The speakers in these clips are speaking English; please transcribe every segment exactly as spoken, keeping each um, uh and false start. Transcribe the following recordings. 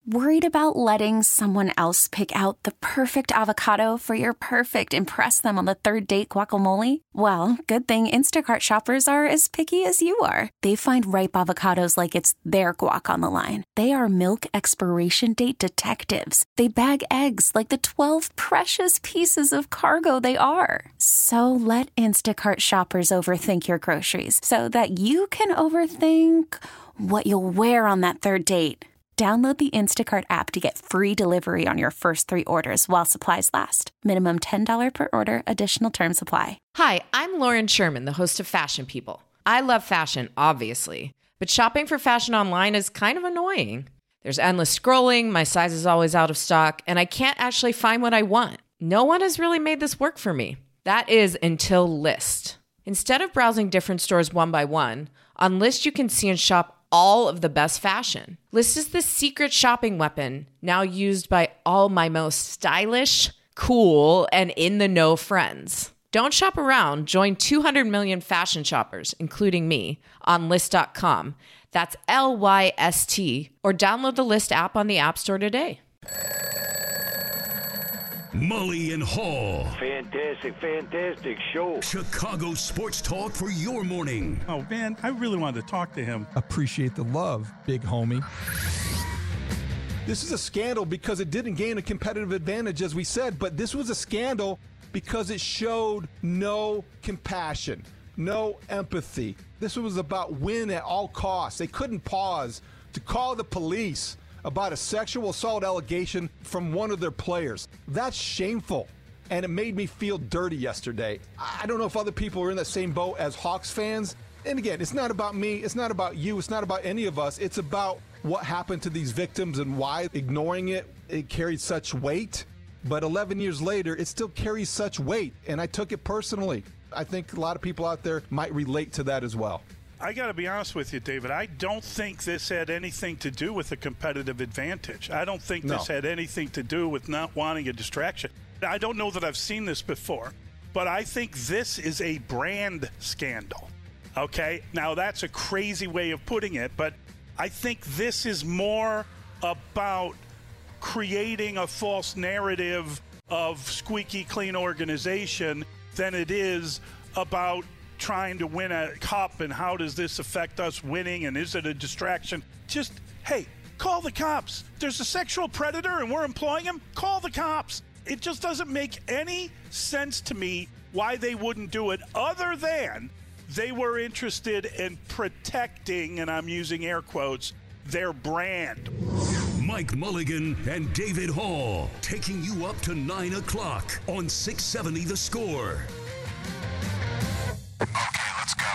Worried about letting someone else pick out the perfect avocado for your perfect impress them on the third date guacamole? Well, good thing Instacart shoppers are as picky as you are. They find ripe avocados like it's their guac on the line. They are milk expiration date detectives. They bag eggs like the twelve precious pieces of cargo they are. So let Instacart shoppers overthink your groceries so that you can overthink what you'll wear on that third date. Download the Instacart app to get free delivery on your first three orders while supplies last. Minimum ten dollars per order. Additional terms apply. Hi, I'm Lauren Sherman, the host of Fashion People. I love fashion, obviously, but shopping for fashion online is kind of annoying. There's endless scrolling, my size is always out of stock, and I can't actually find what I want. No one has really made this work for me. That is until Lyst. Instead of browsing different stores one by one, on Lyst you can see and shop all of the best fashion. Lyst is the secret shopping weapon now used by all my most stylish, cool, and in-the-know friends. Don't shop around. Join two hundred million fashion shoppers, including me, on Lyst dot com. That's L Y S T. Or download the Lyst app on the App Store today. Mully and Haw. Fantastic, fantastic show. Chicago sports talk for your morning. Oh, man, I really wanted to talk to him. Appreciate the love, big homie. This is a scandal because it didn't gain a competitive advantage, as we said, but this was a scandal because it showed no compassion, no empathy. This was about win at all costs. They couldn't pause to call the police about a sexual assault allegation from one of their players. That's shameful, and it made me feel dirty yesterday. I don't know if other people are in that same boat as Hawks fans. And again, it's not about me, it's not about you, it's not about any of us. It's about what happened to these victims and why ignoring it, it carried such weight. But eleven years later, it still carries such weight, and I took it personally. I think a lot of people out there might relate to that as well. I got to be honest with you, David. I don't think this had anything to do with a competitive advantage. I don't think No. this had anything to do with not wanting a distraction. I don't know that I've seen this before, but I think this is a brand scandal. Okay? Now, that's a crazy way of putting it, but I think this is more about creating a false narrative of squeaky clean organization than it is about trying to win a cup and how does this affect us winning and is it a distraction? Just, hey, call the cops. There's a sexual predator and we're employing him. Call the cops. It just doesn't make any sense to me why they wouldn't do it other than they were interested in protecting, and I'm using air quotes, their brand. Mike Mulligan and David Hall taking you up to nine o'clock on six seventy The Score. Okay, let's go.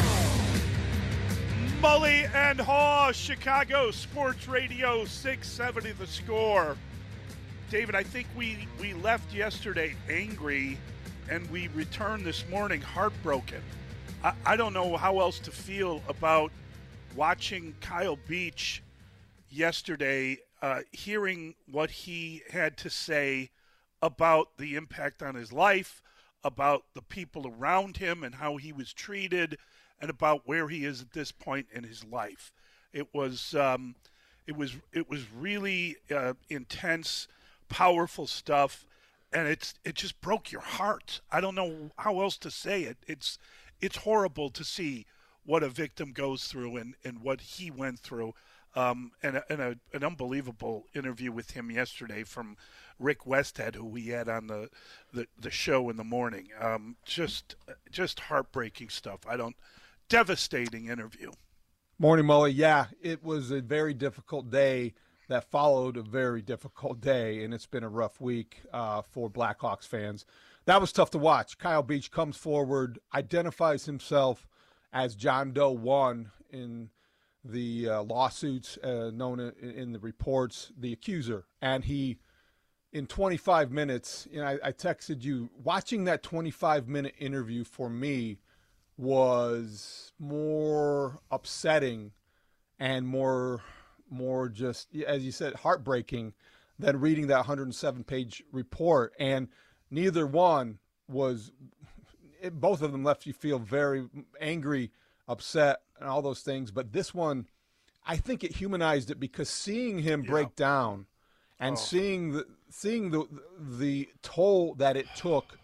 Mully and Haw, Chicago Sports Radio, six seventy The Score. David, I think we, we left yesterday angry, and we returned this morning heartbroken. I, I don't know how else to feel about watching Kyle Beach yesterday, uh, hearing what he had to say about the impact on his life, about the people around him and how he was treated, and about where he is at this point in his life. It was um, it was it was really uh, intense, powerful stuff, and it's it just broke your heart. I don't know how else to say it. It's it's horrible to see what a victim goes through and, and what he went through. Um, and a, and a, an unbelievable interview with him yesterday from Rick Westhead, who we had on the, the, the show in the morning. Um, just just heartbreaking stuff. I don't devastating interview. Morning, Mully. Yeah, it was a very difficult day that followed a very difficult day, and it's been a rough week uh, for Blackhawks fans. That was tough to watch. Kyle Beach comes forward, identifies himself as John Doe one in the uh, lawsuits uh, known in, in the reports, the accuser. And he, in twenty-five minutes, you know, I, I texted you, watching that twenty-five minute interview for me was more upsetting and more, more just, as you said, heartbreaking than reading that one hundred seven page report. And neither one was, it, both of them left you feel very angry, upset, and all those things. But this one, I think it humanized it because seeing him Yeah. break down and Oh. seeing the seeing the the toll that it took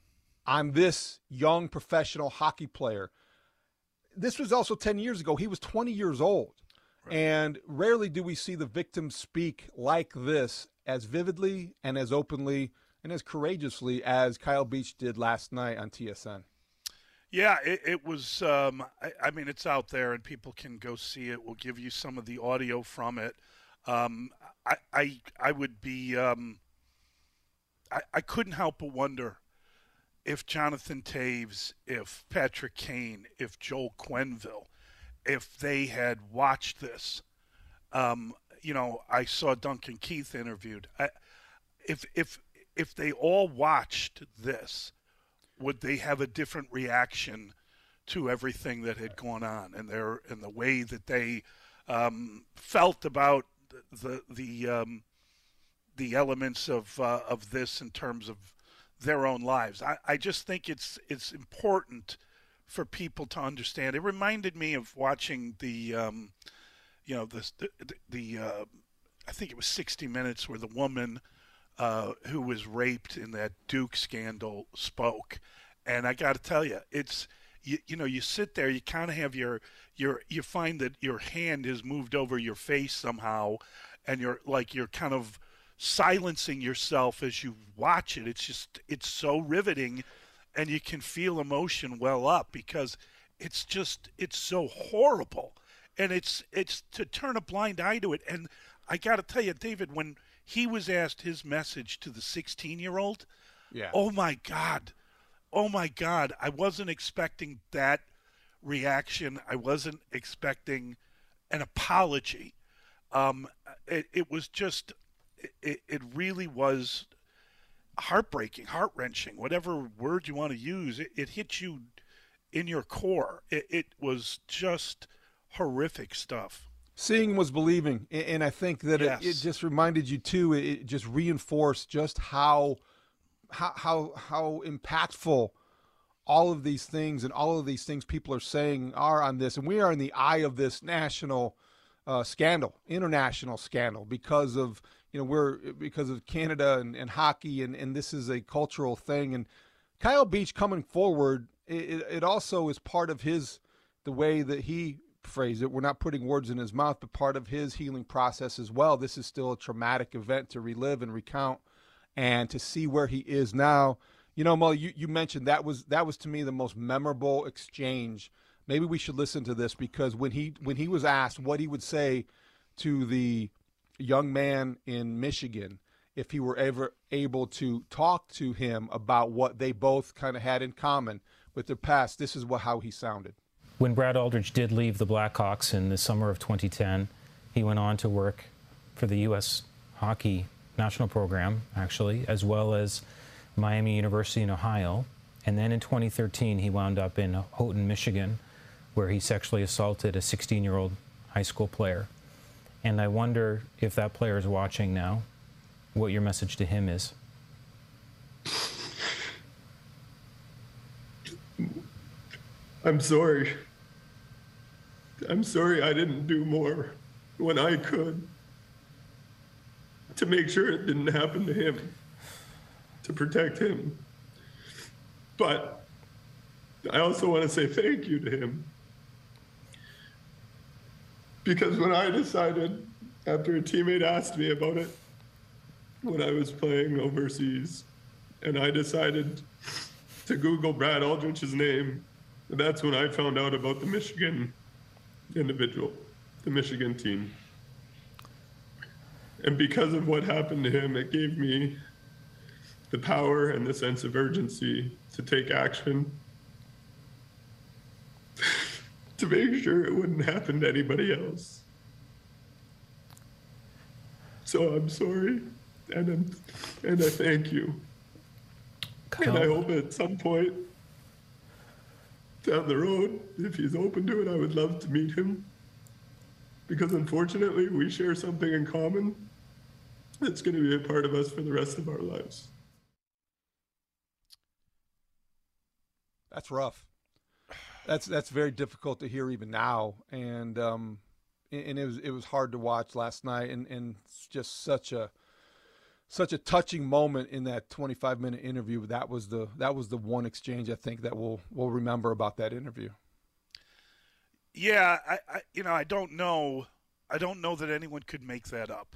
on this young professional hockey player. This was also ten years ago. He was twenty years old. Right. And rarely do we see the victims speak like this as vividly and as openly and as courageously as Kyle Beach did last night on T S N. Yeah, it, it was, um, I, I mean, it's out there and people can go see it. We'll give you some of the audio from it. Um, I, I, I would be, um, I, I couldn't help but wonder if Jonathan Toews, if Patrick Kane, if Joel Quenneville, if they had watched this. Um, you know, I saw Duncan Keith interviewed. I, if if if they all watched this, would they have a different reaction to everything that had gone on and their and the way that they um, felt about the the um, the elements of uh, of this in terms of their own lives? I, I just think it's it's important for people to understand. It reminded me of watching the, um, you know, the the, the uh, I think it was sixty minutes where the woman uh, who was raped in that Duke scandal spoke, and I got to tell you, it's you, you know, you sit there, you kind of have your your you find that your hand has moved over your face somehow, and you're like you're kind of silencing yourself as you watch it. It's just it's so riveting. And you can feel emotion well up because it's just it's so horrible, and it's it's to turn a blind eye to it. And I got to tell you, David, when he was asked his message to the sixteen-year-old, yeah, oh my God, oh my God, I wasn't expecting that reaction. I wasn't expecting an apology. Um, it, it was just it, it really was heartbreaking, heart-wrenching, whatever word you want to use. It, it hit you in your core. It, it was just horrific stuff. Seeing was believing, and I think that yes. it, it just reminded you too. It just reinforced just how how how how impactful all of these things and all of these things people are saying are on this, and we are in the eye of this national uh, scandal, international scandal, because of you know we're because of Canada and, and hockey, and, and this is a cultural thing. And Kyle Beach coming forward, it, it also is part of his the way that he phrased it. We're not putting words in his mouth, but part of his healing process as well. This is still a traumatic event to relive and recount, and to see where he is now. You know, Mo, you, you mentioned that was that was to me the most memorable exchange. Maybe we should listen to this, because when he when he was asked what he would say to the young man in Michigan if he were ever able to talk to him about what they both kind of had in common with their past, this is what how he sounded. When Brad Aldrich did leave the Blackhawks in the summer of twenty ten, he went on to work for the U S hockey national program, actually, as well as Miami University in Ohio. And then in twenty thirteen, he wound up in Houghton, Michigan, where he sexually assaulted a sixteen-year-old high school player. And I wonder if that player is watching now, what your message to him is. I'm sorry. I'm sorry I didn't do more when I could to make sure it didn't happen to him, to protect him. But I also want to say thank you to him. Because when I decided, after a teammate asked me about it, when I was playing overseas, and I decided to Google Brad Aldrich's name, that's when I found out about the Michigan individual, the Michigan team. And because of what happened to him, it gave me the power and the sense of urgency to take action to make sure it wouldn't happen to anybody else. So I'm sorry, and I'm, and I thank you. Kyle. And I hope at some point down the road, if he's open to it, I would love to meet him. Because unfortunately, we share something in common that's going to be a part of us for the rest of our lives. That's rough. That's that's very difficult to hear even now. And um, and it was it was hard to watch last night, and, and it's just such a such a touching moment in that twenty-five minute interview. That was the that was the one exchange I think that we'll we'll remember about that interview. Yeah, I, I you know I don't know I don't know that anyone could make that up.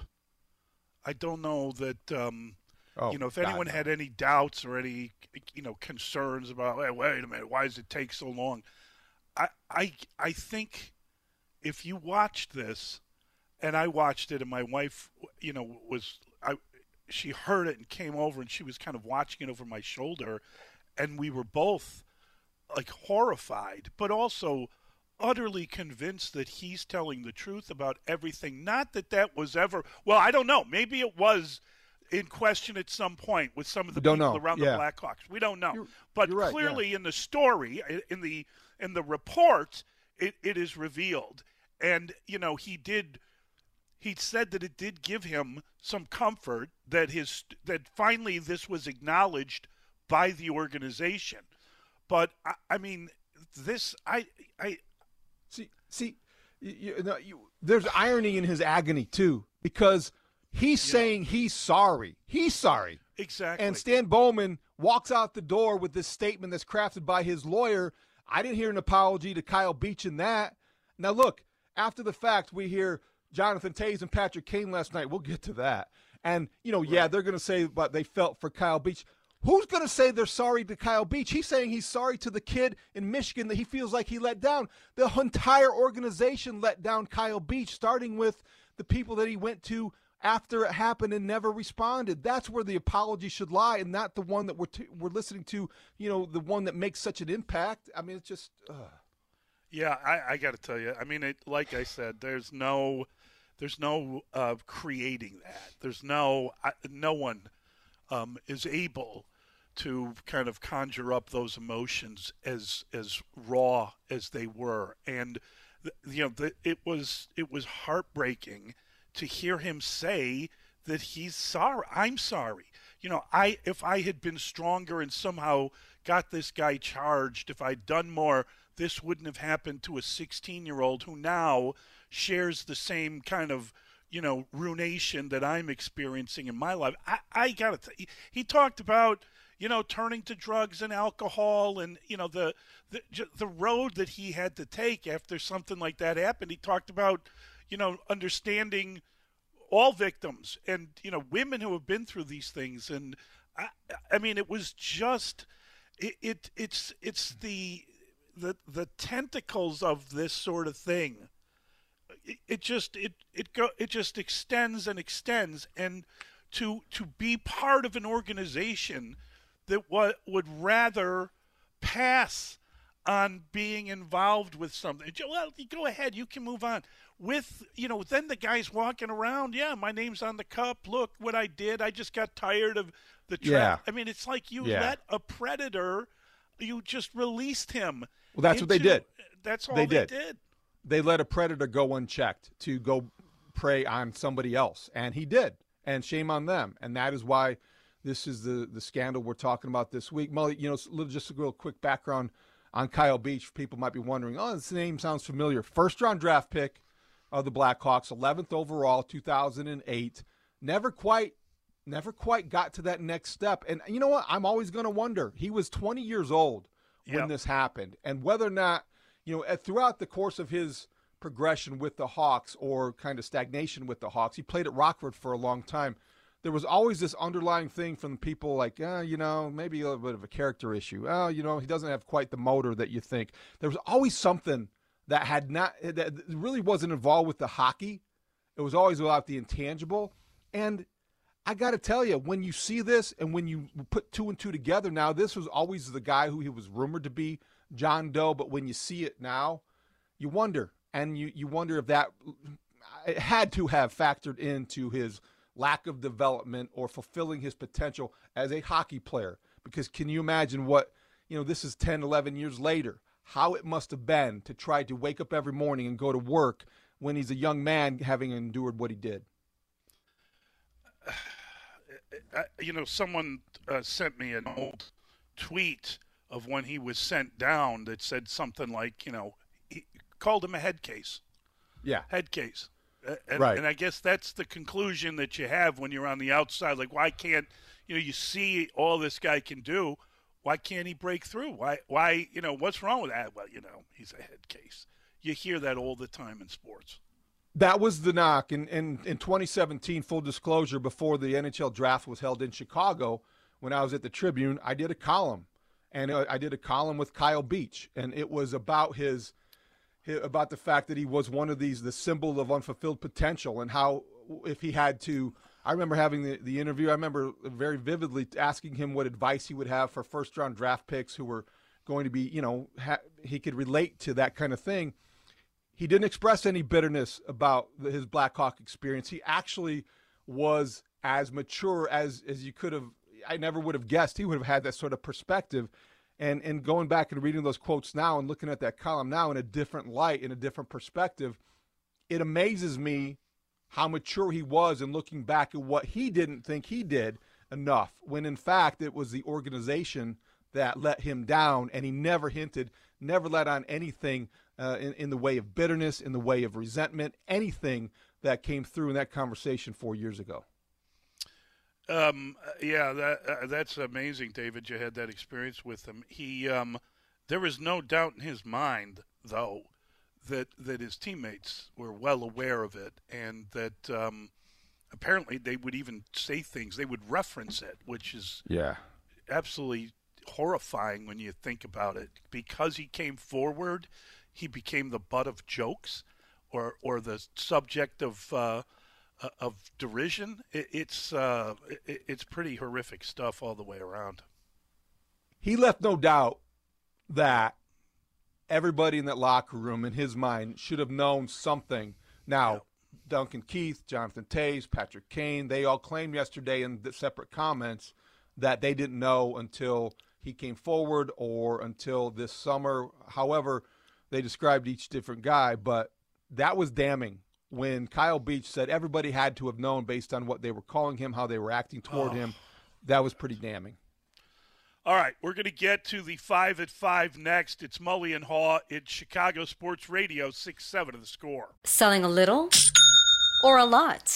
I don't know that um, oh, you know if God, anyone no. had any doubts or any you know concerns about hey, wait a minute, why does it take so long? I I I think if you watched this, and I watched it, and my wife, you know, was I, she heard it and came over, and she was kind of watching it over my shoulder, and we were both like horrified, but also utterly convinced that he's telling the truth about everything. Not that that was ever, well, I don't know. Maybe it was in question at some point with some of the people know. around yeah. the Blackhawks. We don't know. You're, but you're right, clearly yeah. in the story, in the in the report, it, it is revealed. And, you know, he did he said that it did give him some comfort that his that finally this was acknowledged by the organization. But I, I mean, this I I see see you, you know, you, there's irony in his agony too, because he's yeah. saying he's sorry. He's sorry. Exactly. And Stan Bowman walks out the door with this statement that's crafted by his lawyer. I didn't hear an apology to Kyle Beach in that. Now look, after the fact, we hear Jonathan Toews and Patrick Kane last night. We'll get to that. And, you know, right. yeah, they're going to say what they felt for Kyle Beach. Who's going to say they're sorry to Kyle Beach? He's saying he's sorry to the kid in Michigan that he feels like he let down. The entire organization let down Kyle Beach, starting with the people that he went to after it happened and never responded. That's where the apology should lie, and not the one that we're t- we're listening to, you know, the one that makes such an impact. I mean, it's just ugh. Yeah, I, I got to tell you. I mean, it, like I said, there's no, there's no uh, creating that. There's no, I, no one um, is able to kind of conjure up those emotions as as raw as they were, and the, you know, the, it was it was heartbreaking to hear him say that he's sorry. I'm sorry. You know, I if I had been stronger and somehow got this guy charged, if I'd done more, this wouldn't have happened to a sixteen-year-old who now shares the same kind of, you know, ruination that I'm experiencing in my life. I, I got to he, he talked about, you know, turning to drugs and alcohol and, you know, the, the the road that he had to take after something like that happened. He talked about, you know, understanding all victims and, you know, women who have been through these things. And, I, I mean, it was just it, – it it's it's the – the the tentacles of this sort of thing, it, it just it it go it just extends and extends, and to to be part of an organization that what would rather pass on being involved with something. Well, go ahead, you can move on. With, you know, then the guy's walking around, yeah, my name's on the cup. Look what I did. I just got tired of the trap. Yeah. I mean, it's like you yeah. let a predator. You just released him. Well, that's into, what they did. That's all they, they did. did. They let a predator go unchecked to go prey on somebody else, and he did. And shame on them. And that is why this is the, the scandal we're talking about this week. Molly, you know, little, just a real quick background on Kyle Beach. People might be wondering, oh, this name sounds familiar. First-round draft pick of the Blackhawks, eleventh overall, two thousand eight. Never quite Never quite got to that next step. And you know what? I'm always going to wonder. He was twenty years old when yep. this happened. And whether or not, you know, throughout the course of his progression with the Hawks or kind of stagnation with the Hawks, he played at Rockford for a long time. There was always this underlying thing from people like, eh, you know, maybe a little bit of a character issue. Oh, you know, he doesn't have quite the motor that you think. There was always something that had not, that really wasn't involved with the hockey. It was always about the intangible. And I got to tell you, when you see this and when you put two and two together now, this was always the guy who he was rumored to be, John Doe. But when you see it now, you wonder. And you, you wonder if that it had to have factored into his lack of development or fulfilling his potential as a hockey player. Because can you imagine what, you know, this is ten, eleven years later, how it must have been to try to wake up every morning and go to work when he's a young man having endured what he did. Uh, you know, someone uh, sent me an old tweet of when he was sent down that said something like, you know, he called him a head case. Yeah. Head case. Uh, and, right. and I guess that's the conclusion that you have when you're on the outside. Like, why can't, you know, you see all this guy can do. Why can't he break through? Why, why, you know, what's wrong with that? Well, you know, he's a head case. You hear that all the time in sports. That was the knock. In, in, in twenty seventeen, full disclosure, before the N H L draft was held in Chicago, when I was at the Tribune, I did a column. And I did a column with Kyle Beach. And it was about his, his about the fact that he was one of these, the symbol of unfulfilled potential, and how if he had to, I remember having the, the interview, I remember very vividly asking him what advice he would have for first-round draft picks who were going to be, you know, ha- he could relate to that kind of thing. He didn't express any bitterness about the, his Blackhawk experience. He actually was as mature as, as you could have, I never would have guessed he would have had that sort of perspective. And, and going back and reading those quotes now and looking at that column now in a different light, in a different perspective, it amazes me how mature he was and looking back at what he didn't think he did enough, when in fact it was the organization that let him down, and he never hinted, never let on anything uh, in, in the way of bitterness, in the way of resentment, anything that came through in that conversation four years ago. Um, yeah, that uh, that's amazing, David. You had that experience with him. He, um, there was no doubt in his mind, though, that that his teammates were well aware of it, and that um, apparently they would even say things. They would reference it, which is yeah, absolutely horrifying when you think about it. Because he came forward, he became the butt of jokes, or or the subject of. Uh, of derision. It, it's uh, it, it's pretty horrific stuff all the way around. He left no doubt that everybody in that locker room, in his mind, should have known something. Now, yeah. Duncan Keith, Jonathan Toews, Patrick Kane, they all claimed yesterday in the separate comments that they didn't know until he came forward or until this summer. However, they described each different guy, but that was damning. When Kyle Beach said everybody had to have known based on what they were calling him, how they were acting toward oh. him, that was pretty damning. All right, we're going to get to the five at five next. It's Mully and Haw in Chicago Sports Radio, six seven of The Score. Selling a little or a lot?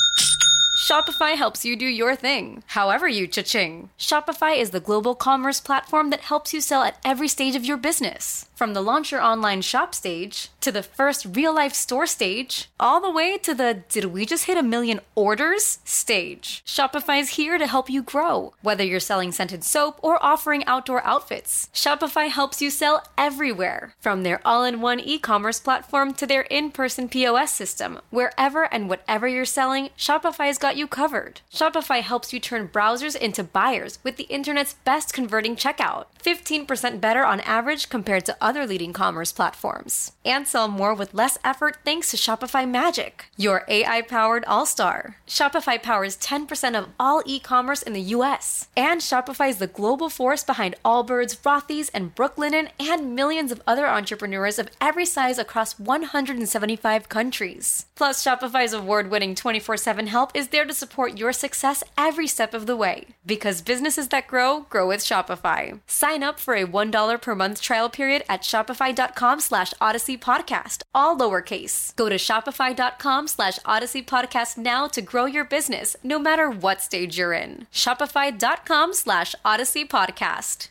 Shopify helps you do your thing, however you cha-ching. Shopify is the global commerce platform that helps you sell at every stage of your business. From the launch your online shop stage, to the first real-life store stage, all the way to the did we just hit a million orders stage. Shopify's here to help you grow. Whether you're selling scented soap or offering outdoor outfits, Shopify helps you sell everywhere. From their all-in-one e-commerce platform to their in-person P O S system, wherever and whatever you're selling, Shopify's got you covered. Shopify helps you turn browsers into buyers with the internet's best converting checkout. fifteen percent better on average compared to other leading commerce platforms. And sell more with less effort thanks to Shopify Magic, your A I-powered all-star. Shopify powers ten percent of all e-commerce in the U S. And Shopify is the global force behind Allbirds, Rothy's, and Brooklinen, and millions of other entrepreneurs of every size across one hundred seventy-five countries. Plus, Shopify's award-winning twenty-four seven help is there to support your success every step of the way. Because businesses that grow, grow with Shopify. Sign up for a one dollar per month trial period at shopify.com slash Odyssey Podcast, all lowercase. Go to shopify.com slash Odyssey Podcast now to grow your business, no matter what stage you're in. Shopify.com slash Odyssey Podcast.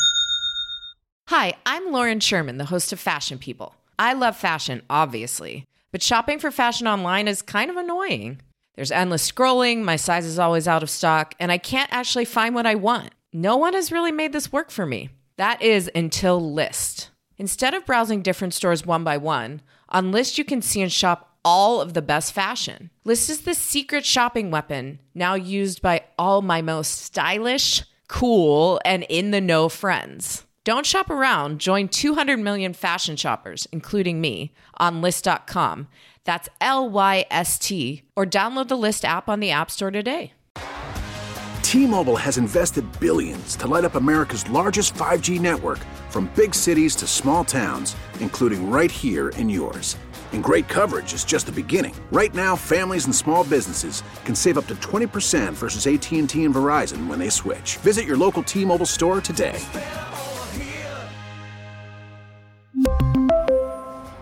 Hi, I'm Lauren Sherman, the host of Fashion People. I love fashion, obviously, but shopping for fashion online is kind of annoying. There's endless scrolling, my size is always out of stock, and I can't actually find what I want. No one has really made this work for me. That is until Lyst. Instead of browsing different stores one by one, on Lyst you can see and shop all of the best fashion. Lyst is the secret shopping weapon now used by all my most stylish, cool, and in-the-know friends. Don't shop around. Join two hundred million fashion shoppers, including me, on Lyst dot com. That's L Y S T, or download the Lyst app on the App Store today. T-Mobile has invested billions to light up America's largest five G network, from big cities to small towns, including right here in yours. And great coverage is just the beginning. Right now, families and small businesses can save up to twenty percent versus A T and T and Verizon when they switch. Visit your local T-Mobile store today.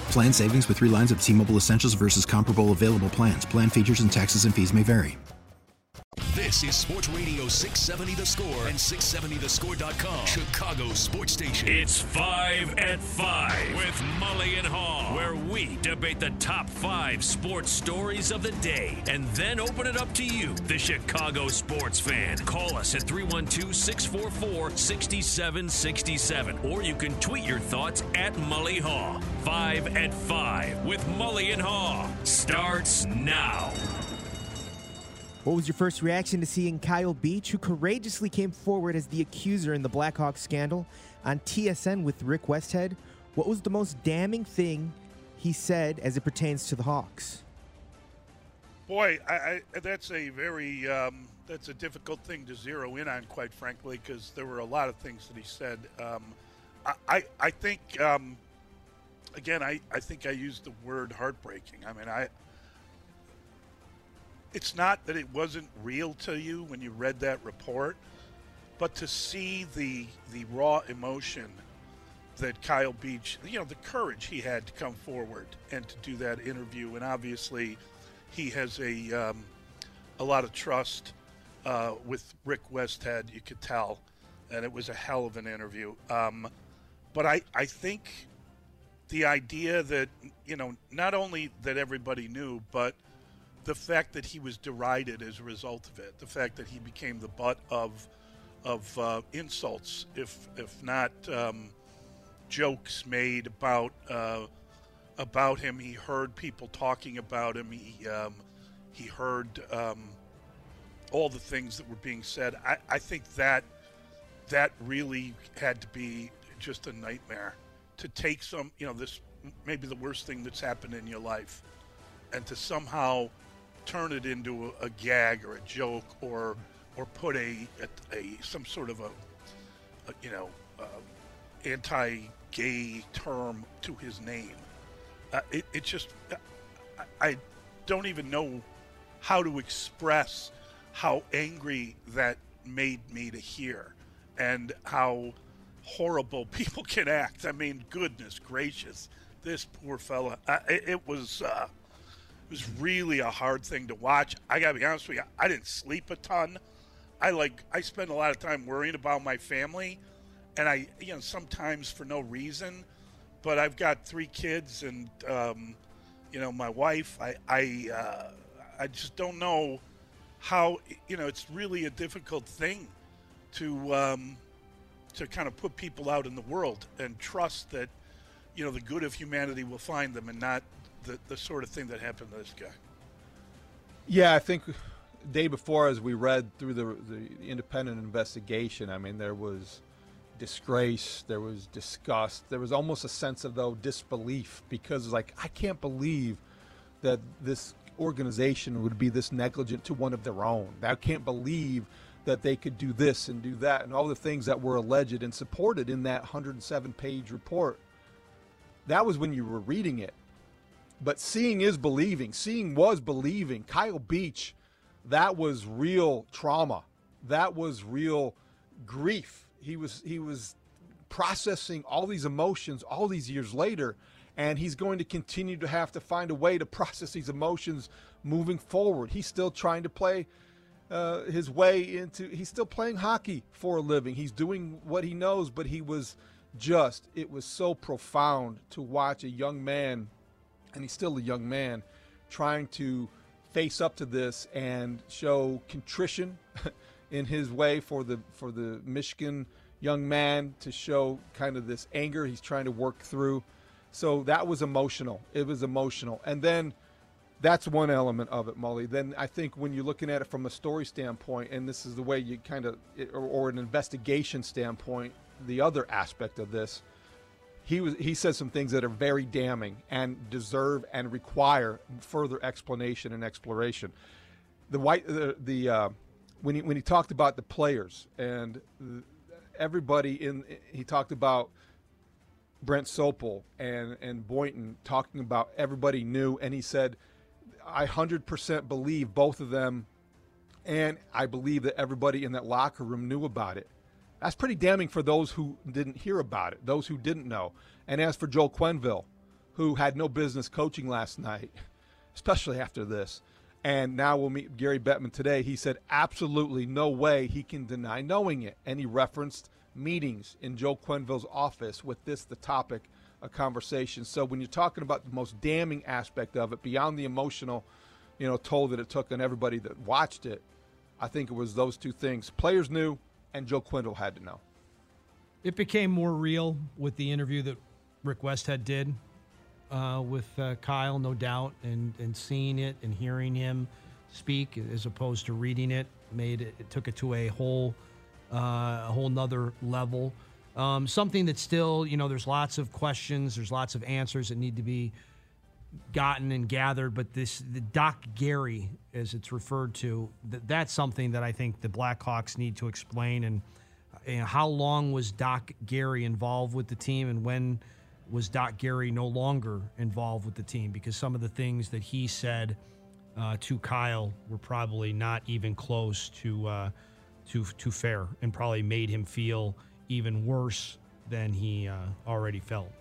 Plan savings with three lines of T-Mobile Essentials versus comparable available plans. Plan features and taxes and fees may vary. This is Sports Radio six seventy The Score and six seventy the score dot com, Chicago sports station. It's Five at Five with Mully and Haw, where we debate the top five sports stories of the day and then open it up to you, the Chicago sports fan. Call us at three one two, six four four, six seven six seven, or you can tweet your thoughts at Mully Haw. Five at Five with Mully and Haw starts now. What was your first reaction to seeing Kyle Beach, who courageously came forward as the accuser in the Blackhawks scandal, on T S N with Rick Westhead? What was the most damning thing he said as it pertains to the Hawks? Boy, I, I, that's a very um, that's a difficult thing to zero in on, quite frankly, because there were a lot of things that he said. Um, I, I, I think, um, again, I, I think I used the word heartbreaking. I mean, I. It's not that it wasn't real to you when you read that report, but to see the the raw emotion that Kyle Beach, you know, the courage he had to come forward and to do that interview, and obviously he has a um, a lot of trust uh, with Rick Westhead, you could tell, and it was a hell of an interview. Um, but I, I think the idea that, you know, not only that everybody knew, but the fact that he was derided as a result of it, the fact that he became the butt of of uh, insults, if if not um, jokes made about uh, about him. He heard people talking about him. He um, he heard um, all the things that were being said. I, I think that that really had to be just a nightmare to take some, you know, this maybe the worst thing that's happened in your life, and to somehow turn it into a, a gag or a joke, or or put a a, a some sort of a, a you know uh, anti-gay term to his name. Uh, it it just I, I don't even know how to express how angry that made me to hear, and how horrible people can act. I mean, goodness gracious, this poor fella. Uh, it, it was. Uh, It was really a hard thing to watch. I gotta be honest with you, I didn't sleep a ton. I like I spend a lot of time worrying about my family, and I, you know, sometimes for no reason. But I've got three kids, and um, you know, my wife. I I uh, I just don't know how. You know, it's really a difficult thing to um, to kind of put people out in the world and trust that, you know, the good of humanity will find them, and not The, the sort of thing that happened to this guy. Yeah, I think the day before, as we read through the, the independent investigation, I mean, there was disgrace, there was disgust, there was almost a sense of, though, disbelief, because it's like, I can't believe that this organization would be this negligent to one of their own. I can't believe that they could do this and do that, and all the things that were alleged and supported in that one hundred seven page report. That was when you were reading it. But seeing is believing. Seeing was believing. Kyle Beach, that was real trauma. That was real grief. He was he was processing all these emotions all these years later, and he's going to continue to have to find a way to process these emotions moving forward. He's still trying to play uh, his way into, he's still playing hockey for a living. He's doing what he knows, but he was just, it was so profound to watch a young man, and he's still a young man, trying to face up to this and show contrition in his way for the for the Michigan young man, to show kind of this anger he's trying to work through. So that was emotional. It was emotional. And then that's one element of it, Mully. Then I think when you're looking at it from a story standpoint, and this is the way you kind of, or, or an investigation standpoint, the other aspect of this, He was. He said some things that are very damning and deserve and require further explanation and exploration. The white, the, the uh, when he when he talked about the players and everybody in, he talked about Brent Sopel and and Boynton, talking about everybody knew, and he said, I one hundred percent believe both of them, and I believe that everybody in that locker room knew about it. That's pretty damning for those who didn't hear about it, those who didn't know. And as for Joel Quenneville, who had no business coaching last night, especially after this, and now we'll meet Gary Bettman today. He said absolutely no way he can deny knowing it. And he referenced meetings in Joe Quenneville's office with this the topic of conversation. So when you're talking about the most damning aspect of it, beyond the emotional, you know, toll that it took on everybody that watched it, I think it was those two things. Players knew, and Joe Quenneville had to know. It became more real with the interview that Rick Westhead did uh, with uh, Kyle, no doubt, and, and seeing it and hearing him speak as opposed to reading it made it, it took it to a whole uh, a whole nother level. Um, something that still, you know, there's lots of questions, there's lots of answers that need to be gotten and gathered, but this the Doc Gary, as it's referred to, th- that's something that I think the Blackhawks need to explain. And, and how long was Doc Gary involved with the team, and when was Doc Gary no longer involved with the team? Because some of the things that he said uh, to Kyle were probably not even close to uh, to to fair, and probably made him feel even worse than he uh, already felt.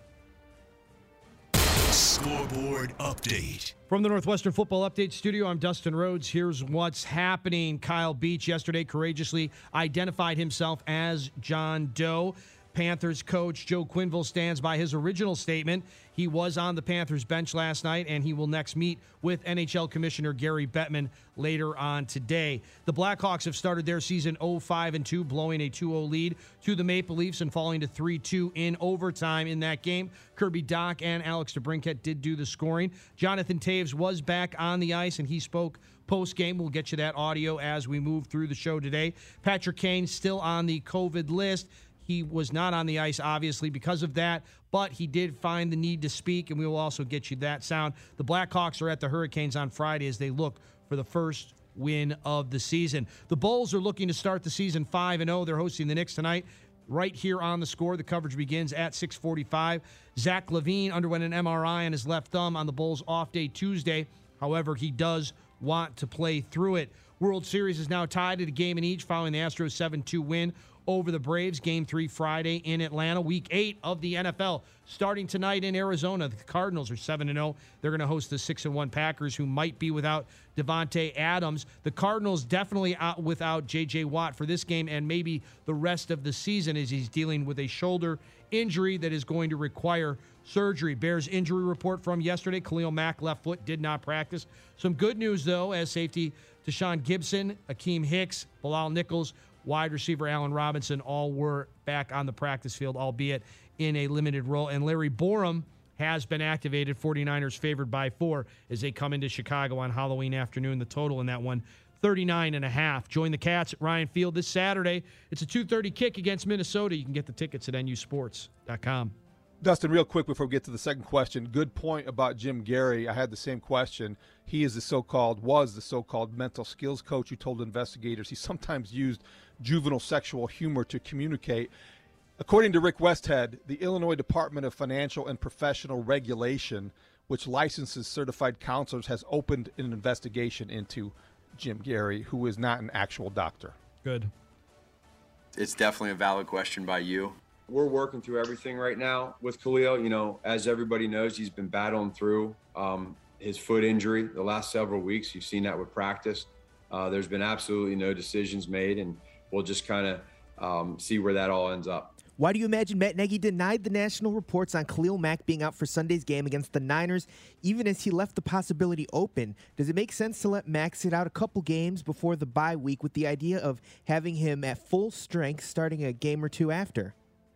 Scoreboard update. From the Northwestern Football Update Studio, I'm Dustin Rhodes. Here's what's happening. Kyle Beach yesterday courageously identified himself as John Doe. Panthers coach Joe Quenneville stands by his original statement. He was on the Panthers bench last night, and he will next meet with N H L Commissioner Gary Bettman later on today. The Blackhawks have started their season oh five and two, blowing a two oh lead to the Maple Leafs and falling to three two in overtime in that game. Kirby Dach and Alex DeBrincat did do the scoring. Jonathan Toews was back on the ice, and he spoke post-game. We'll get you that audio as we move through the show today. Patrick Kane still on the COVID list. He was not on the ice, obviously, because of that, but he did find the need to speak, and we will also get you that sound. The Blackhawks are at the Hurricanes on Friday as they look for the first win of the season. The Bulls are looking to start the season five and oh. They're hosting the Knicks tonight right here on the Score. The coverage begins at six forty-five. Zach LaVine underwent an M R I on his left thumb on the Bulls' off day Tuesday. However, he does want to play through it. World Series is now tied at a game in each following the Astros seven two win over the Braves. Game three Friday in Atlanta. Week eight of the N F L starting tonight in Arizona. The Cardinals are seven and oh. They're going to host the six and one Packers, who might be without Devontae Adams. The Cardinals definitely out without J J Watt for this game and maybe the rest of the season, as he's dealing with a shoulder injury that is going to require surgery. Bears injury report from yesterday. Khalil Mack, left foot, did not practice. Some good news, though, as safety Deshaun Gibson, Akeem Hicks, Bilal Nichols, wide receiver Allen Robinson, all were back on the practice field, albeit in a limited role. And Larry Borum has been activated. forty-niners favored by four as they come into Chicago on Halloween afternoon. The total in that one, thirty-nine and a half. Join the Cats at Ryan Field this Saturday. It's a two thirty kick against Minnesota. You can get the tickets at N U sports dot com. Dustin, real quick before we get to the second question, good point about Jim Gary. I had the same question. He is the so-called, was the so-called mental skills coach who told investigators he sometimes used juvenile sexual humor to communicate. According to Rick Westhead, the Illinois Department of Financial and Professional Regulation, which licenses certified counselors, has opened an investigation into Jim Gary, who is not an actual doctor. Good. It's definitely a valid question by you. We're working through everything right now with Khalil. You know, as everybody knows, he's been battling through um, his foot injury the last several weeks. You've seen that with practice. Uh, there's been absolutely no decisions made, and we'll just kind of um, see where that all ends up. Why do you imagine Matt Nagy denied the national reports on Khalil Mack being out for Sunday's game against the Niners, even as he left the possibility open? Does it make sense to let Mack sit out a couple games before the bye week with the idea of having him at full strength starting a game or two after?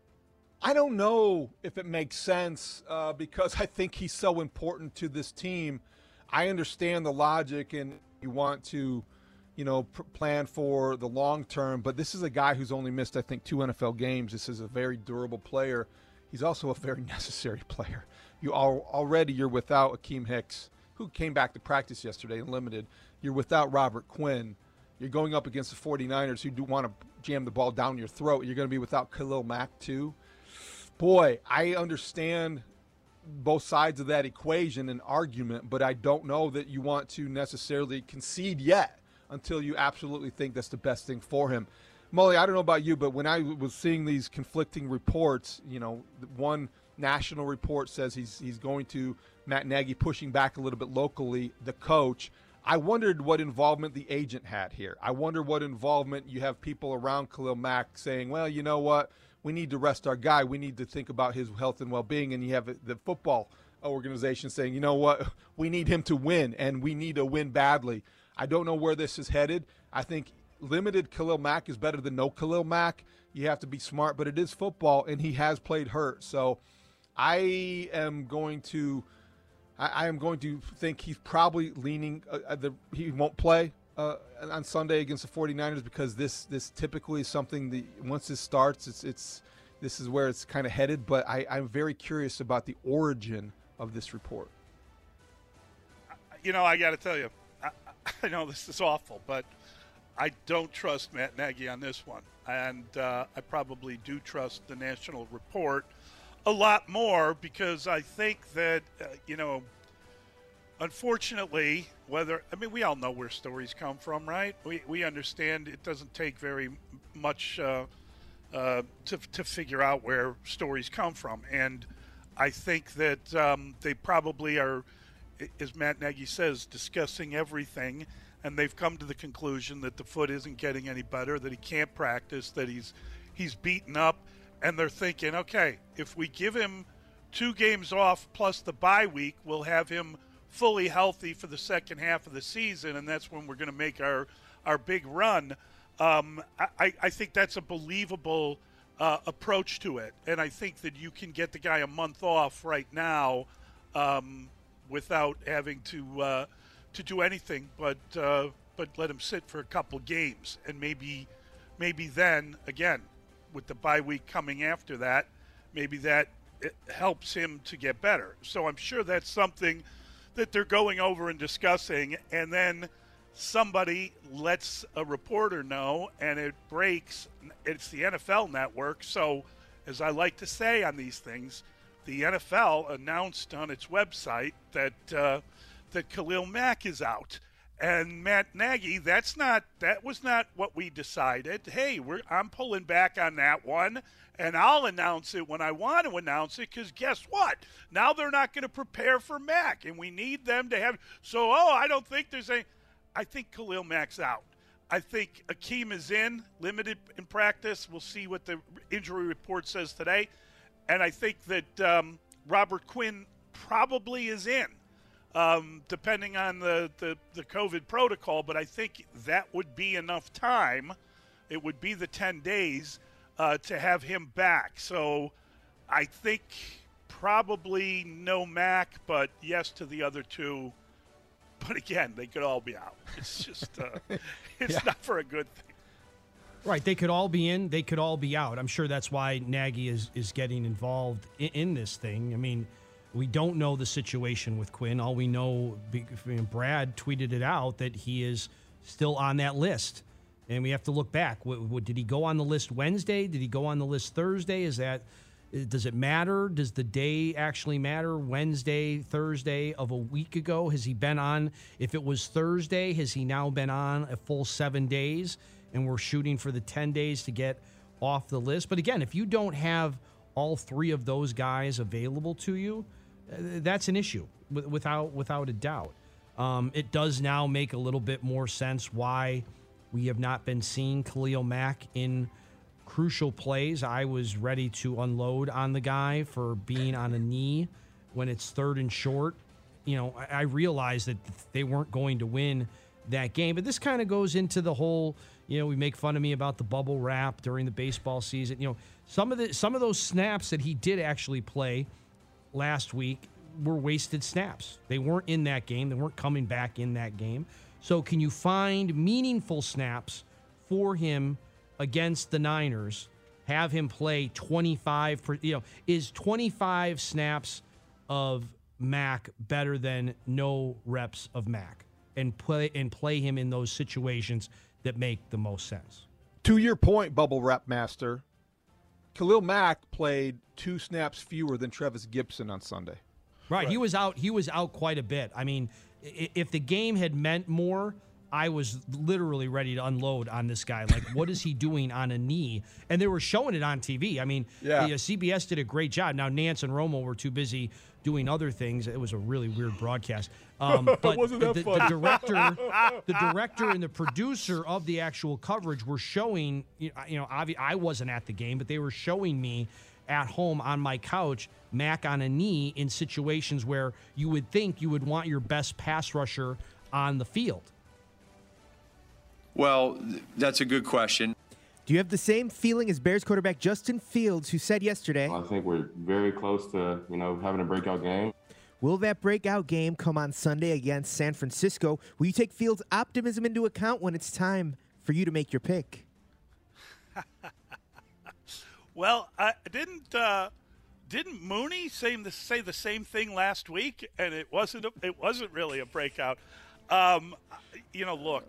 I don't know if it makes sense uh, because I think he's so important to this team. I understand the logic and you want to, you know, pr- plan for the long term, but this is a guy who's only missed, I think, two N F L games. This is a very durable player. He's also a very necessary player. You are, already you're without Akeem Hicks, who came back to practice yesterday and limited. You're without Robert Quinn. You're going up against the forty-niners who do want to jam the ball down your throat. You're going to be without Khalil Mack too. Boy, I understand both sides of that equation and argument, but I don't know that you want to necessarily concede yet until you absolutely think that's the best thing for him. Mully, I don't know about you, but when I was seeing these conflicting reports, you know, one national report says he's he's going to Matt Nagy pushing back a little bit locally, the coach. I wondered what involvement the agent had here. I wonder what involvement you have people around Khalil Mack saying, well, you know what, we need to rest our guy. We need to think about his health and well-being. And you have the football organization saying, you know what, we need him to win, and we need to win badly. I don't know where this is headed. I think limited Khalil Mack is better than no Khalil Mack. You have to be smart, but it is football, and he has played hurt. So I am going to – I am going to think he's probably leaning uh, – the, he won't play uh, on Sunday against the 49ers because this this typically is something that once this starts, it's it's this is where it's kind of headed. But I, I'm very curious about the origin of this report. You know, I got to tell you, I, I know this is awful, but I don't trust Matt Nagy on this one. And uh, I probably do trust the national report a lot more because I think that, uh, you know, unfortunately, whether, I mean, we all know where stories come from, right? We we understand it doesn't take very much uh, uh, to, to figure out where stories come from. And I think that um, they probably are, as Matt Nagy says, discussing everything. And they've come to the conclusion that the foot isn't getting any better, that he can't practice, that he's he's beaten up. And they're thinking, okay, if we give him two games off plus the bye week, we'll have him fully healthy for the second half of the season, and that's when we're going to make our, our big run. Um, I, I think that's a believable uh, approach to it. And I think that you can get the guy a month off right now um, without having to uh, to do anything but uh, but let him sit for a couple games. And maybe maybe then, again, with the bye week coming after that, maybe that it helps him to get better. So I'm sure that's something that they're going over and discussing, and then somebody lets a reporter know, and it breaks. It's the N F L Network. So as I like to say on these things, the N F L announced on its website that uh, that Khalil Mack is out. And Matt Nagy, that's not that was not what we decided. Hey, we're I'm pulling back on that one, and I'll announce it when I want to announce it. Because guess what? Now they're not going to prepare for Mack, and we need them to have. So, oh, I don't think there's a. I think Khalil Mack's out. I think Akeem is in, limited in practice. We'll see what the injury report says today, and I think that um, Robert Quinn probably is in. Um, depending on the, the, the COVID protocol, but I think that would be enough time. It would be the ten days uh, to have him back. So I think probably no Mack, but yes to the other two. But again, they could all be out. It's just, uh, it's yeah. not for a good thing. Right, they could all be in, they could all be out. I'm sure that's why Nagy is, is getting involved in, in this thing. I mean, we don't know the situation with Quinn. All we know, Brad tweeted it out, that he is still on that list. And we have to look back. What, what, did he go on the list Wednesday? Did he go on the list Thursday? Is that, does it matter? Does the day actually matter? Wednesday, Thursday of a week ago? Has he been on? If it was Thursday, has he now been on a full seven days? And we're shooting for the ten days to get off the list. But again, if you don't have all three of those guys available to you, that's an issue, without without a doubt. Um, it does now make a little bit more sense why we have not been seeing Khalil Mack in crucial plays. I was ready to unload on the guy for being on a knee when it's third and short. You know, I, I realized that they weren't going to win that game. But this kind of goes into the whole, you know, we make fun of me about the bubble wrap during the baseball season. You know, some of the some of those snaps that he did actually play last week were wasted snaps. They weren't in that game. They weren't coming back in that game. So can you find meaningful snaps for him against the Niners? Have him play twenty-five, per, you know, is twenty-five snaps of Mack better than no reps of Mack? And play and play him in those situations that make the most sense. To your point, Bubble Wrap Master, Khalil Mack played two snaps fewer than Trevis Gibson on Sunday. Right, right. He was out. He was out quite a bit. I mean, if the game had meant more, I was literally ready to unload on this guy. Like, what is he doing on a knee? And they were showing it on T V. I mean, yeah. the, uh, C B S did a great job. Now, Nance and Romo were too busy doing other things. It was a really weird broadcast. Um, but Wasn't that the, fun? the director, the director and the producer of the actual coverage were showing, you know, obvi- I wasn't at the game, but they were showing me at home on my couch, Mac on a knee in situations where you would think you would want your best pass rusher on the field. Well, that's a good question. Do you have the same feeling as Bears quarterback Justin Fields, who said yesterday, I think we're very close to, you know, having a breakout game. will that breakout game come on Sunday against San Francisco? Will you take Fields' optimism into account when it's time for you to make your pick? Well, I didn't uh, didn't Mooney say the, say the same thing last week, and it wasn't a, it wasn't really a breakout. Um, you know, look.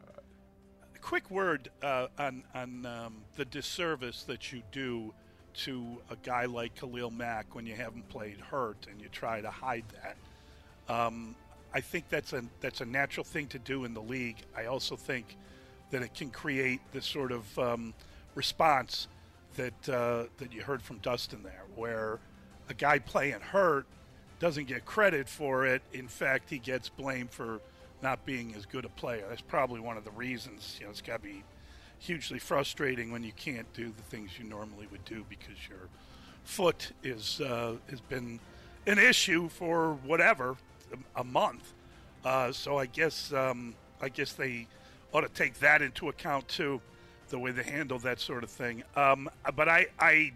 Quick word uh, on on um, the disservice that you do to a guy like Khalil Mack when you haven't played hurt and you try to hide that. Um, I think that's a that's a natural thing to do in the league. I also think that it can create this sort of um, response that uh, that you heard from Dustin there, where a guy playing hurt doesn't get credit for it. In fact, he gets blamed for not being as good a player. That's probably one of the reasons. You know, it's got to be hugely frustrating when you can't do the things you normally would do because your foot is uh, has been an issue for whatever a month. Uh, so I guess um, I guess they ought to take that into account too, the way they handle that sort of thing. Um, but I, I,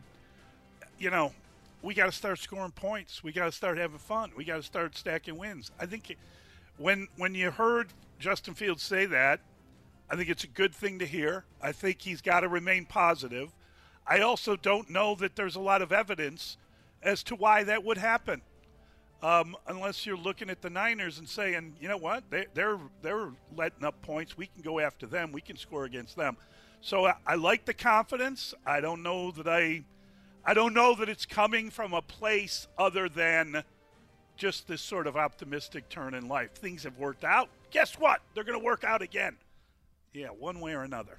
you know, we got to start scoring points. We got to start having fun. We got to start stacking wins. I think when when you heard Justin Fields say that, I think it's a good thing to hear. I think he's got to remain positive. I also don't know that there's a lot of evidence as to why that would happen, um, unless you're looking at the Niners and saying, you know what, they, they're they're letting up points. We can go after them. We can score against them. So I, I like the confidence. I don't know that I, I don't know that it's coming from a place other than just this sort of optimistic turn in life. Things have worked out. Guess what? They're going to work out again. Yeah, one way or another.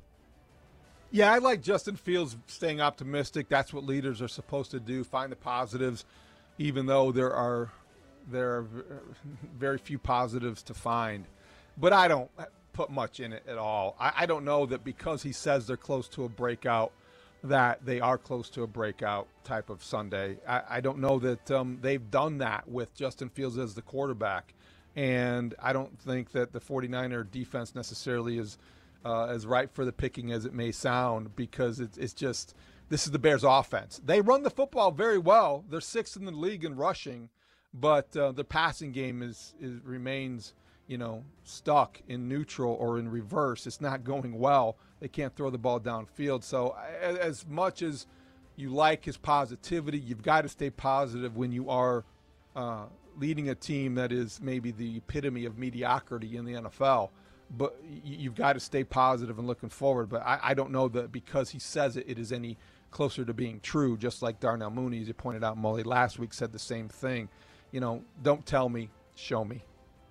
Yeah, I like Justin Fields staying optimistic. That's what leaders are supposed to do, find the positives, even though there are there are very few positives to find. But I don't put much in it at all. I, I don't know that because he says they're close to a breakout, that they are close to a breakout type of Sunday. I, I don't know that um, they've done that with Justin Fields as the quarterback. And I don't think that the 49er defense necessarily is uh, as ripe for the picking as it may sound, because it's, it's just this is the Bears' offense. They run the football very well. They're sixth in the league in rushing, but uh, the passing game is, is remains you know stuck in neutral or in reverse. It's not going well. They can't throw the ball downfield. So as much as you like his positivity, you've got to stay positive when you are uh, leading a team that is maybe the epitome of mediocrity in the N F L. But you've got to stay positive and looking forward. But I, I don't know that because he says it, it is any closer to being true, just like Darnell Mooney, as you pointed out, Mully, last week said the same thing. You know, don't tell me, show me.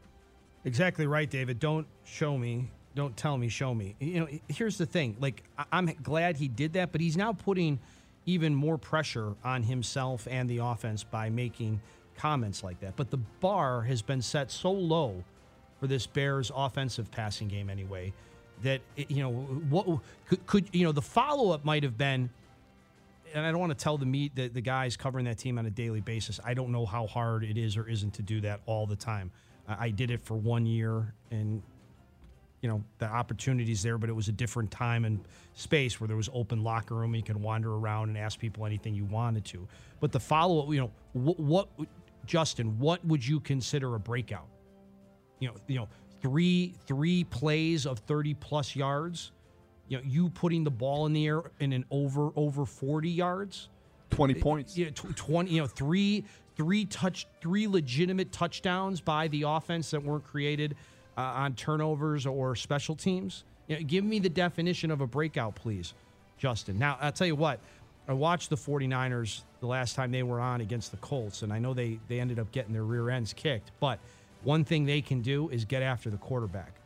Exactly right, David. Don't show me. Don't tell me, show me. You know, here's the thing. Like, I'm glad he did that, but he's now putting even more pressure on himself and the offense by making comments like that. But the bar has been set so low for this Bears offensive passing game anyway that, it, you know, what could, could, you know, the follow-up might have been, and I don't want to tell the meet the, the guys covering that team on a daily basis, I don't know how hard it is or isn't to do that all the time. I, I did it for one year, and you know, the opportunities there, but it was a different time and space where there was open locker room. You can wander around and ask people anything you wanted to. But the follow-up, you know, what, what, Justin, what would you consider a breakout? You know, you know, three three plays of thirty plus yards. You know, you putting the ball in the air in an over over forty yards, twenty points. Yeah, twenty. You know, three three touch three legitimate touchdowns by the offense that weren't created Uh, on turnovers or special teams. You know, give me the definition of a breakout, please, Justin. Now, I'll tell you what. I watched the 49ers the last time they were on against the Colts, and I know they, they ended up getting their rear ends kicked, but one thing they can do is get after the quarterback.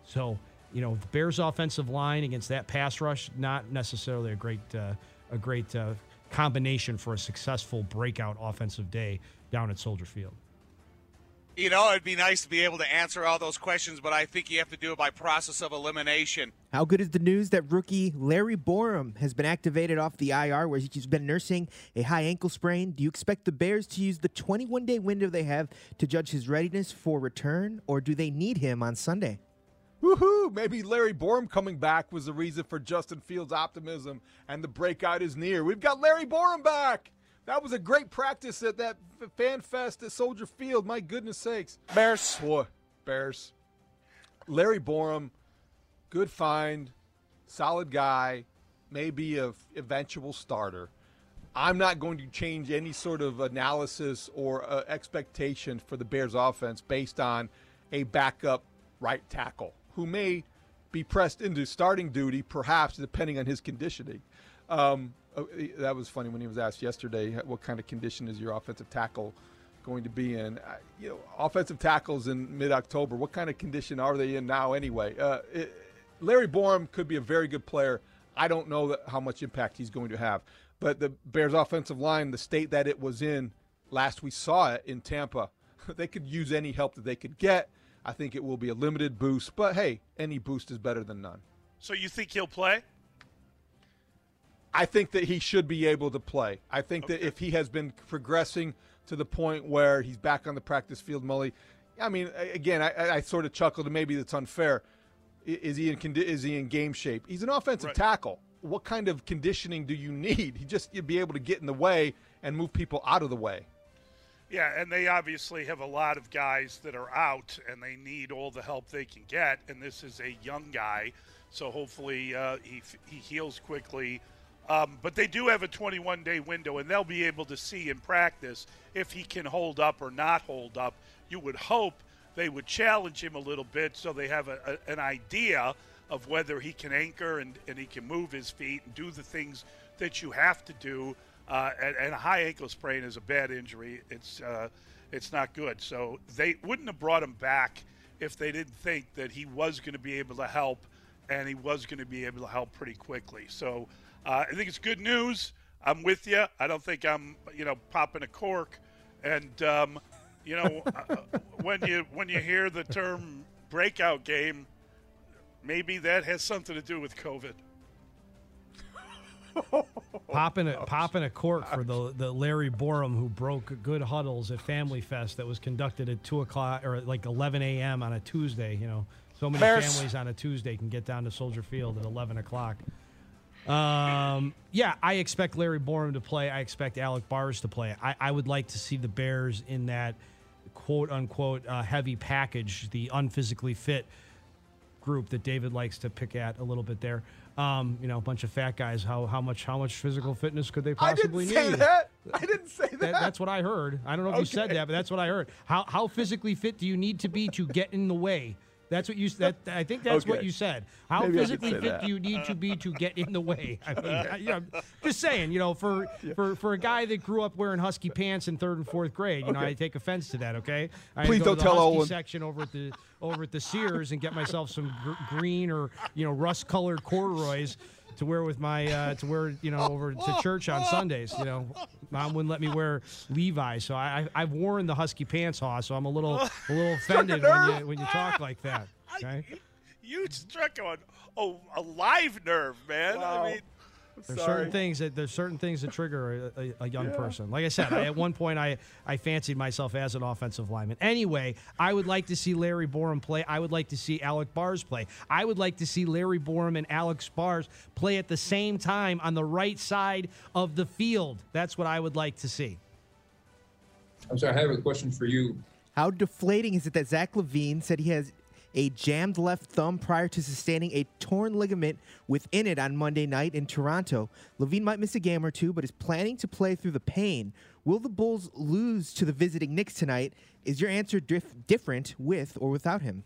So, you know, the Bears' offensive line against that pass rush, not necessarily a great, uh, a great uh, combination for a successful breakout offensive day down at Soldier Field. You know, it'd be nice to be able to answer all those questions, but I think you have to do it by process of elimination. How good is the news that rookie Larry Borom has been activated off the I R where he's been nursing a high ankle sprain? Do you expect the Bears to use the twenty-one day window they have to judge his readiness for return, or do they need him on Sunday? Woohoo! Maybe Larry Borom coming back was the reason for Justin Fields' optimism, and the breakout is near. We've got Larry Borom back. That was a great practice at that fan fest at Soldier Field. My goodness sakes. Bears. Boy, Bears. Larry Borom, good find, solid guy, maybe a f- eventual starter. I'm not going to change any sort of analysis or uh, expectation for the Bears offense based on a backup right tackle who may be pressed into starting duty, perhaps, depending on his conditioning. Um, that was funny when he was asked yesterday, what kind of condition is your offensive tackle going to be in? You know, offensive tackles in mid-October, what kind of condition are they in now anyway? Uh, it, Larry Borom could be a very good player. I don't know that, how much impact he's going to have. But the Bears offensive line, the state that it was in, last we saw it in Tampa, they could use any help that they could get. I think it will be a limited boost, but hey, any boost is better than none. So you think he'll play? I think that he should be able to play. I think okay. that if he has been progressing to the point where he's back on the practice field, Mully, I mean, again, I, I sort of chuckled, and maybe that's unfair. Is he in is he in game shape? He's an offensive right. tackle. What kind of conditioning do you need? He just you'd be able to get in the way and move people out of the way. Yeah, and they obviously have a lot of guys that are out, and they need all the help they can get. And this is a young guy, so hopefully uh, he he heals quickly. Um, but they do have a twenty-one day window, and they'll be able to see in practice if he can hold up or not hold up. You would hope they would challenge him a little bit so they have a, a, an idea of whether he can anchor and, and he can move his feet and do the things that you have to do. Uh, and, and a high ankle sprain is a bad injury. It's uh, it's not good. So they wouldn't have brought him back if they didn't think that he was going to be able to help, and he was going to be able to help pretty quickly. So uh, I think it's good news. I'm with you. I don't think I'm, you know, popping a cork. And, um, you know, uh, when you when you hear the term breakout game, maybe that has something to do with COVID. Popping a popping a cork for the the Larry Borom who broke good huddles at Family Fest that was conducted at two o'clock or like eleven a.m. on a Tuesday. You know, so many Bears. families on a Tuesday can get down to Soldier Field at eleven o'clock. Um, yeah, I expect Larry Borom to play. I expect Alec Bars to play. I, I would like to see the Bears in that quote unquote uh, heavy package, the unphysically fit group that David likes to pick at a little bit there. Um, you know, a bunch of fat guys. How how much how much physical fitness could they possibly need? I didn't say that. I didn't say that. that. That's what I heard. I don't know if okay. you said that, but that's what I heard. How how physically fit do you need to be to get in the way? That's what you that I think that's okay. what you said. How Maybe physically fit that. do you need to be to get in the way? I mean, I, you know, just saying. You know, for for for a guy that grew up wearing husky pants in third and fourth grade, you know, okay. I take offense to that. Okay, I Please go don't to the tell husky Owen. section over at the over at the Sears and get myself some gr- green or you know rust-colored corduroys to wear with my uh, to wear you know over to church on Sundays. You know, Mom wouldn't let me wear Levi's, so I, I I've worn the husky pants, Haw. So I'm a little a little offended when you when you talk like that. Okay. You struck on oh a live nerve, man. Wow. I mean, There's Sorry. certain things that there's certain things that trigger a, a, a young Yeah. person. Like I said, I, at one point I, I fancied myself as an offensive lineman. Anyway, I would like to see Larry Borom play. I would like to see Alec Bars play. I would like to see Larry Borom and Alex Bars play at the same time on the right side of the field. That's what I would like to see. I'm sorry, I have a question for you. How deflating is it that Zach Levine said he has a jammed left thumb prior to sustaining a torn ligament within it on Monday night in Toronto? Levine might miss a game or two, but is planning to play through the pain. Will the Bulls lose to the visiting Knicks tonight? Is your answer dif- different with or without him?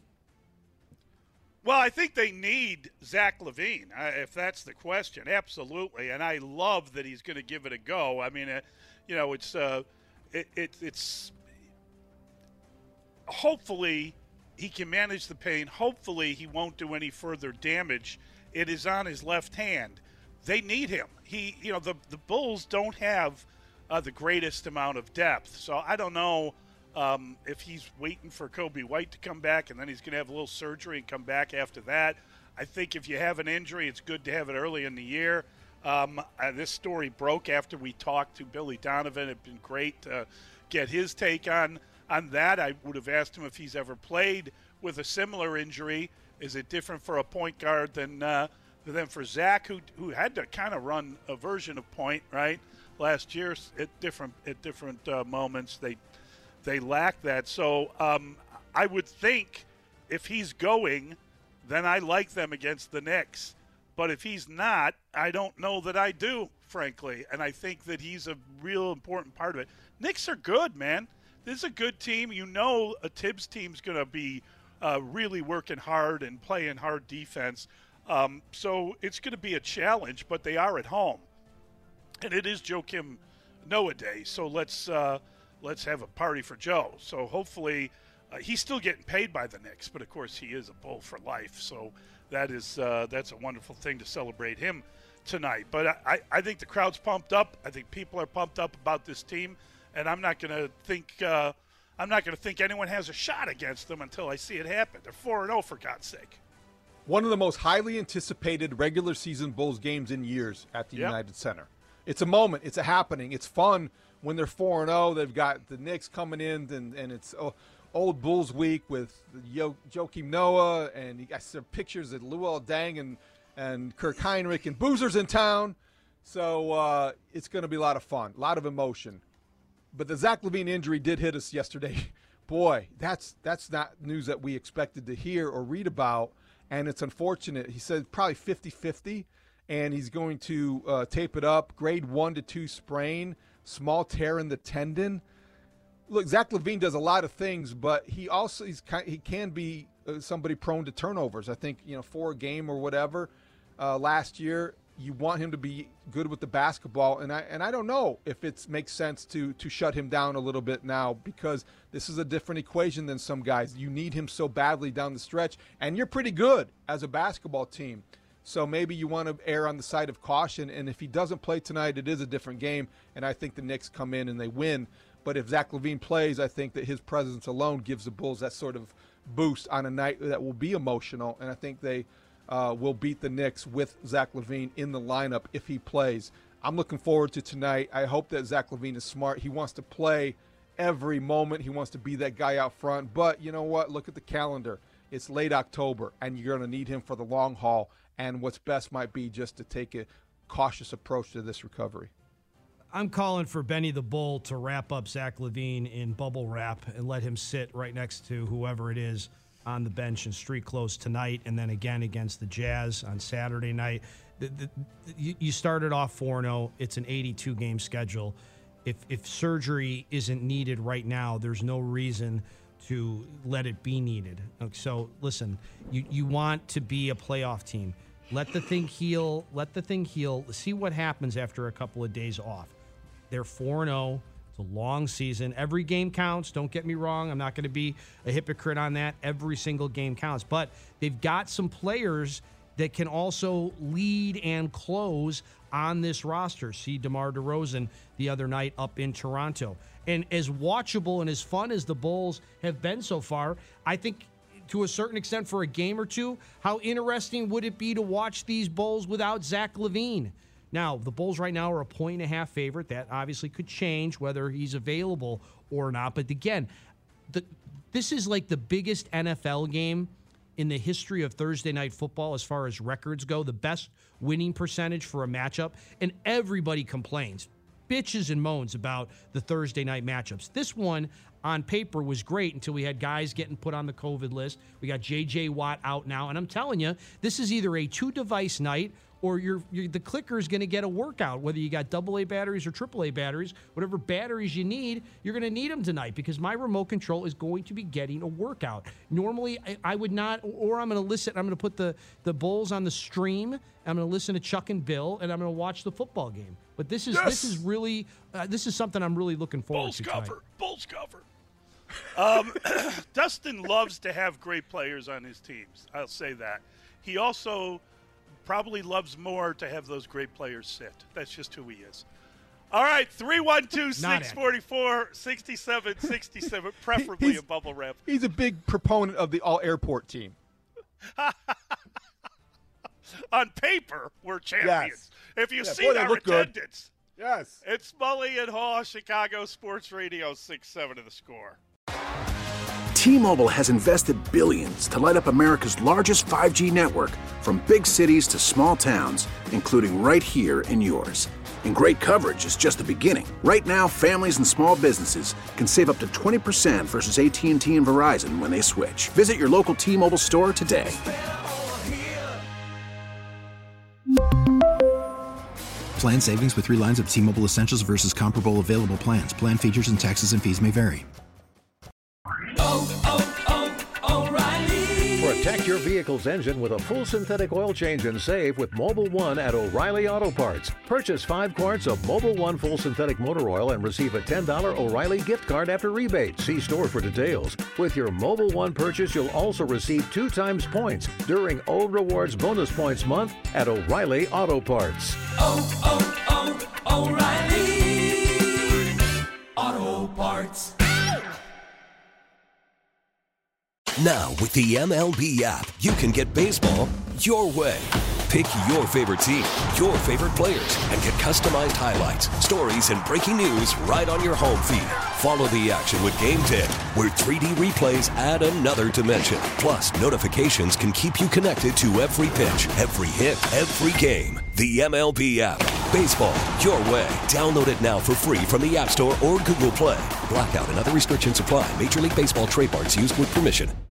well, I think they need Zach Levine, uh, if that's the question. Absolutely, and I love that he's going to give it a go. I mean, uh, you know, it's uh, it, it, it's hopefully he can manage the pain. Hopefully he won't do any further damage. It is on his left hand. They need him. He, you know, the, the Bulls don't have uh, the greatest amount of depth. So I don't know um, if he's waiting for Kobe White to come back and then he's going to have a little surgery and come back after that. I think if you have an injury, it's good to have it early in the year. Um, uh, this story broke after we talked to Billy Donovan. It'd been great to get his take on, on that. I would have asked him if he's ever played with a similar injury. Is it different for a point guard than uh, than for Zach, who who had to kind of run a version of point, right? Last year at different at different uh, moments, they they lacked that. So um, I would think if he's going, then I like them against the Knicks. But if he's not, I don't know that I do, frankly. And I think that he's a real important part of it. Knicks are good, man. This is a good team. You know a Tibbs team's going to be uh, really working hard and playing hard defense. Um, so it's going to be a challenge, but they are at home. And it is Joakim Noah Day, so let's uh, let's have a party for Joe. So hopefully uh, he's still getting paid by the Knicks, but of course he is a Bull for life. So that is uh, that's a wonderful thing to celebrate him tonight. But I, I think the crowd's pumped up. I think people are pumped up about this team, and I'm not going to think uh, I'm not going to think anyone has a shot against them until I see it happen. They're four and oh for God's sake. One of the most highly anticipated regular season Bulls games in years at the Yep. United Center. It's a moment. It's a happening. It's fun when they're four and oh. They've got the Knicks coming in, and, and it's oh, old Bulls week with Yo- Joakim Noah, and you got some pictures of Luol Deng and, and Kirk Heinrich and Boozer's in town. So uh, it's going to be a lot of fun, a lot of emotion. But the Zach LaVine injury did hit us yesterday. Boy, that's that's not news that we expected to hear or read about, and it's unfortunate. He said probably fifty-fifty. And he's going to uh, tape it up. Grade one to two sprain, small tear in the tendon. Look, Zach LaVine does a lot of things, but he also he's he can be uh, somebody prone to turnovers. I think you know for a game or whatever uh, last year, you want him to be good with the basketball, and I and I don't know if it makes sense to to shut him down a little bit now because this is a different equation than some guys. You need him so badly down the stretch, and you're pretty good as a basketball team. So maybe you want to err on the side of caution, and if he doesn't play tonight, it is a different game, and I think the Knicks come in and they win. But if Zach LaVine plays, I think that his presence alone gives the Bulls that sort of boost on a night that will be emotional, and I think they uh, will beat the Knicks with Zach LaVine in the lineup if he plays. I'm looking forward to tonight. I hope that Zach LaVine is smart. He wants to play every moment. He wants to be that guy out front. But you know what? Look at the calendar. It's late October, and you're going to need him for the long haul. And what's best might be just to take a cautious approach to this recovery. I'm calling for Benny the Bull to wrap up Zach LaVine in bubble wrap and let him sit right next to whoever it is on the bench in street clothes tonight, and then again against the Jazz on Saturday night. The, the, you, you started off four and oh. It's an eighty-two game schedule. If if surgery isn't needed right now, there's no reason to let it be needed. So listen, you, you want to be a playoff team. Let the thing heal. Let the thing heal. See what happens after a couple of days off. They're four and oh. It's a long season. Every game counts. Don't get me wrong. I'm not going to be a hypocrite on that. Every single game counts. But they've got some players that can also lead and close on this roster. See DeMar DeRozan the other night up in Toronto. And as watchable and as fun as the Bulls have been so far, I think to a certain extent for a game or two, how interesting would it be to watch these Bulls without Zach LaVine? Now, the Bulls right now are a point and a half favorite. That obviously could change whether he's available or not. But again, the, this is like the biggest N F L game in the history of Thursday Night Football as far as records go, the best winning percentage for a matchup, and everybody complains, bitches and moans about the Thursday night matchups. This one on paper was great until we had guys getting put on the COVID list. We got J J Watt out now, and I'm telling you, this is either a two-device night or you're, you're, the clicker is going to get a workout, whether you got double A batteries or triple A batteries, whatever batteries you need, you're going to need them tonight because my remote control is going to be getting a workout. Normally, I, I would not, or I'm going to listen, I'm going to put the, the Bulls on the stream, I'm going to listen to Chuck and Bill, and I'm going to watch the football game. But this is yes! this is really, uh, this is something I'm really looking forward Bulls to cover, tonight. Bulls cover. Um, Dustin loves to have great players on his teams. I'll say that. He also probably loves more to have those great players sit. That's just who he is. All right, three one two, six four four, six seven six seven, preferably He's- a bubble wrap. He's a big proponent of the all-airport team. On paper, we're champions. Yes. If you Yeah, see boy, they our look good. attendance. Yes. It's Mully and Haw, Chicago Sports Radio, six seven to the score. T-Mobile has invested billions to light up America's largest five G network, from big cities to small towns, including right here in yours. And great coverage is just the beginning. Right now, families and small businesses can save up to twenty percent versus A T and T and Verizon when they switch. Visit your local T-Mobile store today. Plan savings with three lines of T-Mobile Essentials versus comparable available plans. Plan features and taxes and fees may vary. Protect your vehicle's engine with a full synthetic oil change and save with Mobil one at O'Reilly Auto Parts. Purchase five quarts of Mobil one full synthetic motor oil and receive a ten dollars O'Reilly gift card after rebate. See store for details. With your Mobil one purchase, you'll also receive two times points during O Rewards Bonus Points Month at O'Reilly Auto Parts. Oh, oh, oh, O'Reilly Auto Parts. Now, with the M L B app, you can get baseball your way. Pick your favorite team, your favorite players, and get customized highlights, stories, and breaking news right on your home feed. Follow the action with Game ten, where three D replays add another dimension. Plus, notifications can keep you connected to every pitch, every hit, every game. The M L B app. Baseball your way. Download it now for free from the App Store or Google Play. Blackout and other restrictions apply. Major League Baseball trademarks used with permission.